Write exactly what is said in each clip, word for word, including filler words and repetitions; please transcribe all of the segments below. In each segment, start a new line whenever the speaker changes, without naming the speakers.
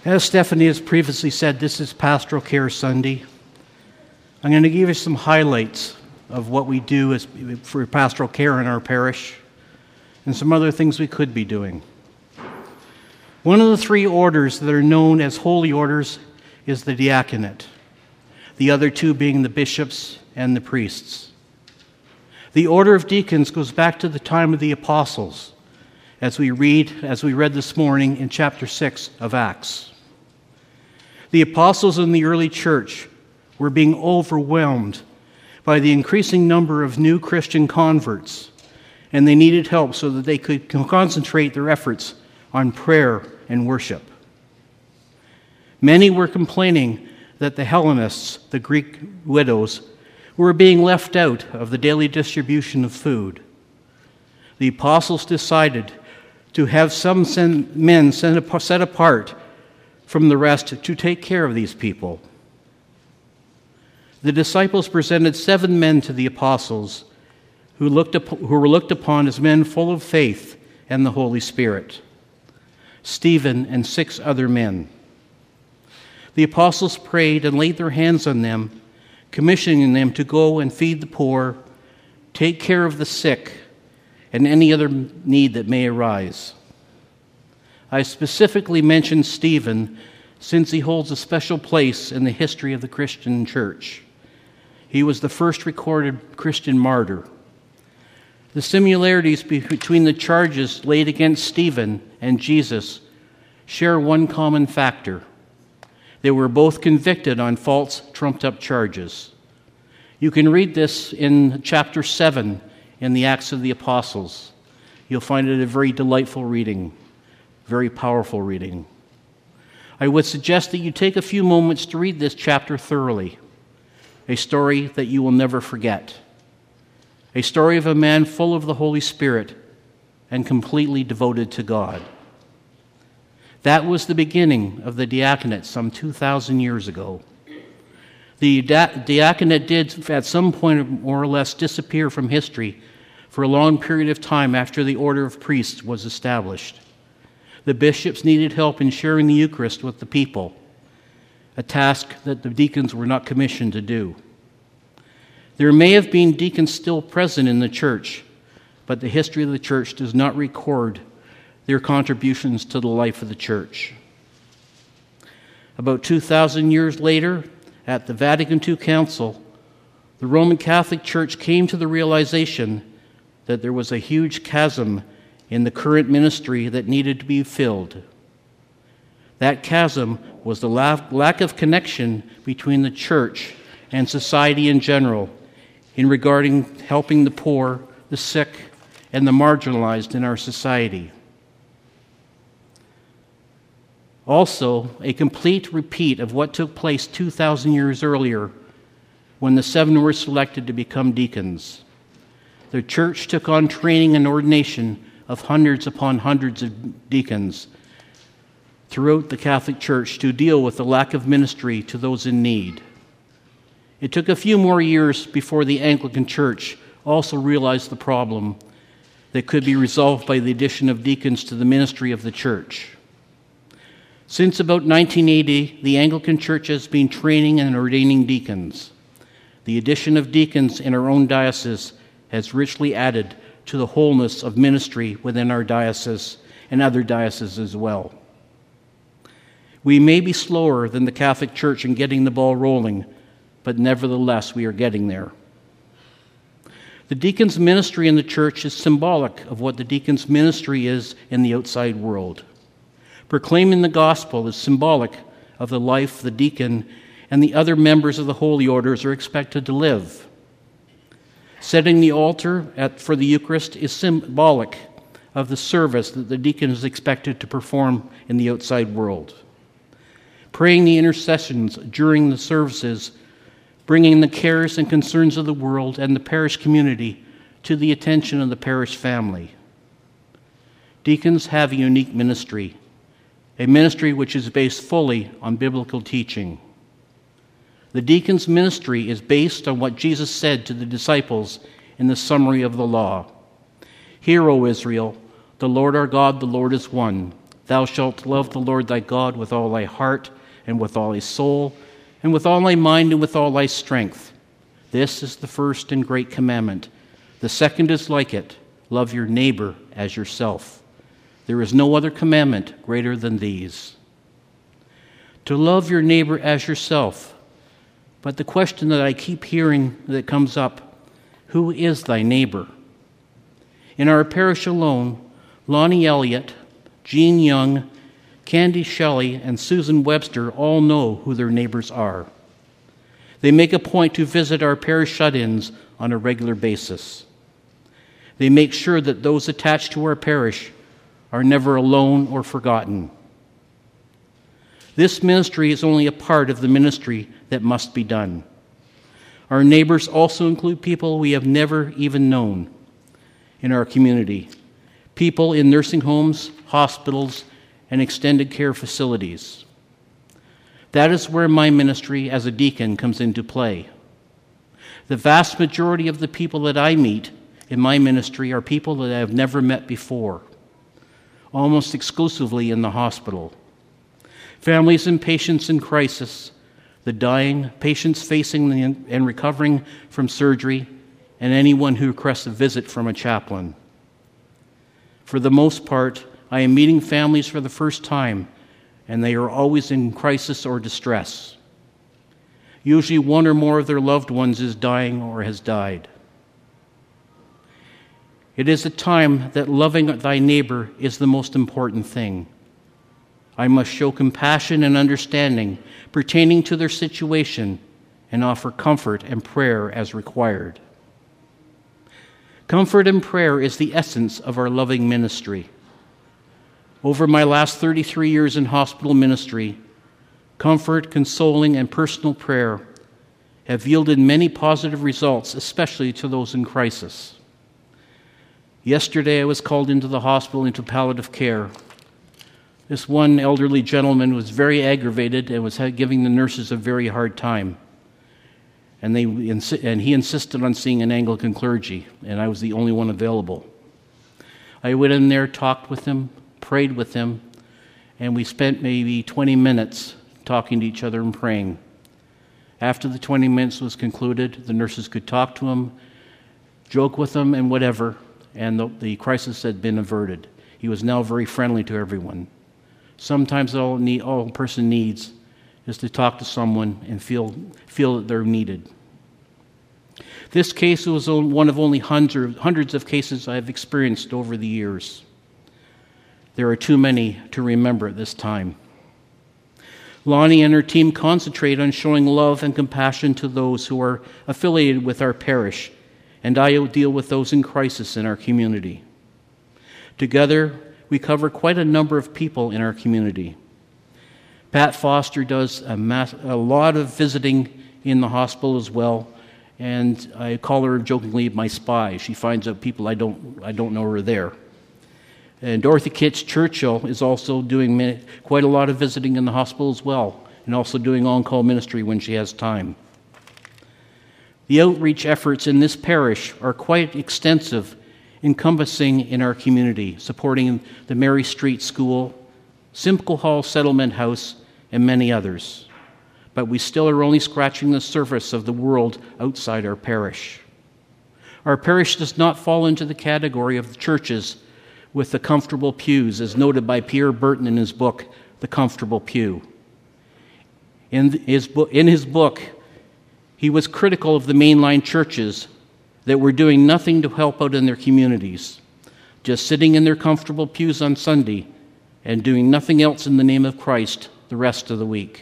As Stephanie has previously said, this is Pastoral Care Sunday. I'm going to give you some highlights of what we do as, for pastoral care in our parish and some other things we could be doing. One of the three orders that are known as holy orders is the diaconate, the other two being the bishops and the priests. The order of deacons goes back to the time of the apostles, as we read, as we read this morning in chapter six of Acts. The apostles in the early church were being overwhelmed by the increasing number of new Christian converts, and they needed help so that they could concentrate their efforts on prayer and worship. Many were complaining that the Hellenists, the Greek widows, were being left out of the daily distribution of food. The apostles decided to have some men set apart from the rest to take care of these people. The disciples presented seven men to the apostles who, looked up, who were looked upon as men full of faith and the Holy Spirit: Stephen and six other men. The apostles prayed and laid their hands on them, commissioning them to go and feed the poor, take care of the sick, and any other need that may arise. I specifically mentioned Stephen since he holds a special place in the history of the Christian church. He was the first recorded Christian martyr. The similarities between the charges laid against Stephen and Jesus share one common factor. They were both convicted on false, trumped-up charges. You can read this in chapter seven in the Acts of the Apostles. You'll find it a very delightful reading, very powerful reading. I would suggest that you take a few moments to read this chapter thoroughly, a story that you will never forget, a story of a man full of the Holy Spirit and completely devoted to God. That was the beginning of the diaconate some two thousand years ago. The diaconate did, at some point more or less, disappear from history for a long period of time after the order of priests was established. The bishops needed help in sharing the Eucharist with the people, a task that the deacons were not commissioned to do. There may have been deacons still present in the church, but the history of the church does not record their contributions to the life of the church. About two thousand years later, at the Vatican Second Council, the Roman Catholic Church came to the realization that there was a huge chasm in the current ministry that needed to be filled. That chasm was the lack of connection between the church and society in general in regarding helping the poor, the sick, and the marginalized in our society. Also, a complete repeat of what took place two thousand years earlier when the seven were selected to become deacons. The church took on training and ordination of hundreds upon hundreds of deacons throughout the Catholic Church to deal with the lack of ministry to those in need. It took a few more years before the Anglican Church also realized the problem that could be resolved by the addition of deacons to the ministry of the church. Since about nineteen eighty, the Anglican Church has been training and ordaining deacons. The addition of deacons in our own diocese has richly added to the wholeness of ministry within our diocese and other dioceses as well. We may be slower than the Catholic Church in getting the ball rolling, but nevertheless we are getting there. The deacon's ministry in the church is symbolic of what the deacon's ministry is in the outside world. Proclaiming the gospel is symbolic of the life the deacon and the other members of the holy orders are expected to live. Setting the altar at, for the Eucharist is symbolic of the service that the deacon is expected to perform in the outside world. Praying the intercessions during the services, bringing the cares and concerns of the world and the parish community to the attention of the parish family. Deacons have a unique ministry, a ministry which is based fully on biblical teaching. The deacon's ministry is based on what Jesus said to the disciples in the summary of the law. Hear, O Israel, the Lord our God, the Lord is one. Thou shalt love the Lord thy God with all thy heart, and with all thy soul, and with all thy mind, and with all thy strength. This is the first and great commandment. The second is like it. Love your neighbor as yourself. There is no other commandment greater than these. To love your neighbor as yourself. But the question that I keep hearing that comes up, who is thy neighbor? In our parish alone, Lonnie Elliott, Jean Young, Candy Shelley, and Susan Webster all know who their neighbors are. They make a point to visit our parish shut-ins on a regular basis. They make sure that those attached to our parish are never alone or forgotten. This ministry is only a part of the ministry that must be done. Our neighbors also include people we have never even known in our community, people in nursing homes, hospitals, and extended care facilities. That is where my ministry as a deacon comes into play. The vast majority of the people that I meet in my ministry are people that I have never met before, almost exclusively in the hospital. Families and patients in crisis, the dying, patients facing and recovering from surgery, and anyone who requests a visit from a chaplain. For the most part, I am meeting families for the first time, and they are always in crisis or distress. Usually one or more of their loved ones is dying or has died. It is a time that loving thy neighbor is the most important thing. I must show compassion and understanding pertaining to their situation and offer comfort and prayer as required. Comfort and prayer is the essence of our loving ministry. Over my last thirty-three years in hospital ministry, comfort, consoling, and personal prayer have yielded many positive results, especially to those in crisis. Yesterday, I was called into the hospital into palliative care. This one elderly gentleman was very aggravated and was giving the nurses a very hard time. And, they, and he insisted on seeing an Anglican clergy, and I was the only one available. I went in there, talked with him, prayed with him, and we spent maybe twenty minutes talking to each other and praying. After the twenty minutes was concluded, the nurses could talk to him, joke with him, and whatever, and the, the crisis had been averted. He was now very friendly to everyone. Sometimes all, need, all a person needs is to talk to someone and feel, feel that they're needed. This case was one of only hundreds, hundreds of cases I've experienced over the years. There are too many to remember at this time. Lonnie and her team concentrate on showing love and compassion to those who are affiliated with our parish, and I deal with those in crisis in our community. Together, we cover quite a number of people in our community. Pat Foster does a, mass, a lot of visiting in the hospital as well, and I call her jokingly my spy. She finds out people I don't I don't know are there. And Dorothy Kitts Churchill is also doing many, quite a lot of visiting in the hospital as well, and also doing on-call ministry when she has time. The outreach efforts in this parish are quite extensive, encompassing in our community, supporting the Mary Street School, Simcoe Hall Settlement House, and many others. But we still are only scratching the surface of the world outside our parish. Our parish does not fall into the category of the churches with the comfortable pews, as noted by Pierre Burton in his book, The Comfortable Pew. In his, bo- in his book, he was critical of the mainline churches that were doing nothing to help out in their communities, just sitting in their comfortable pews on Sunday and doing nothing else in the name of Christ the rest of the week.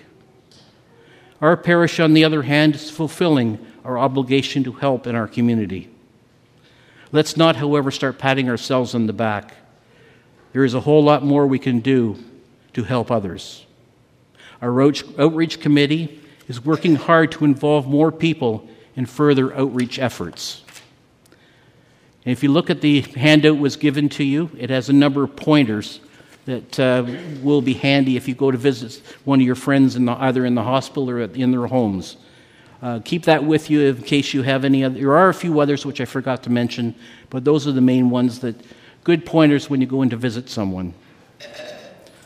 Our parish, on the other hand, is fulfilling our obligation to help in our community. Let's not, however, start patting ourselves on the back. There is a whole lot more we can do to help others. Our outreach committee is working hard to involve more people in further outreach efforts. And if you look at the handout was given to you, it has a number of pointers that uh, will be handy if you go to visit one of your friends in the, either in the hospital or in their homes. Uh, keep that with you in case you have any other. There are a few others which I forgot to mention, but those are the main ones that good pointers when you go in to visit someone.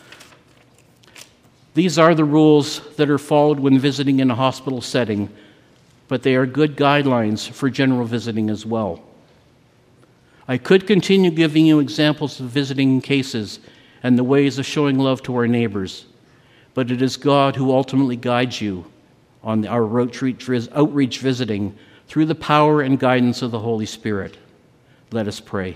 These are the rules that are followed when visiting in a hospital setting, but they are good guidelines for general visiting as well. I could continue giving you examples of visiting cases and the ways of showing love to our neighbors, but it is God who ultimately guides you on our outreach visiting through the power and guidance of the Holy Spirit. Let us pray.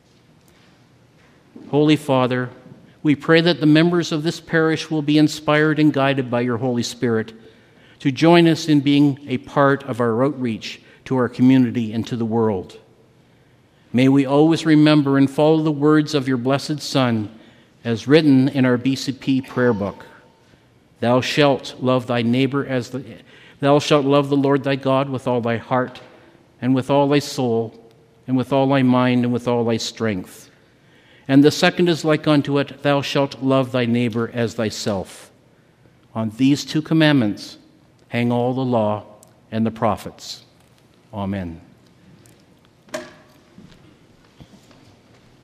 Holy Father, we pray that the members of this parish will be inspired and guided by your Holy Spirit to join us in being a part of our outreach to our community and to the world. May we always remember and follow the words of your blessed Son as written in our B C P prayer book. Thou shalt love thy neighbor as the, thou shalt love the Lord thy God with all thy heart and with all thy soul and with all thy mind and with all thy strength. And the second is like unto it, thou shalt love thy neighbor as thyself. On these two commandments hang all the law and the prophets. Amen.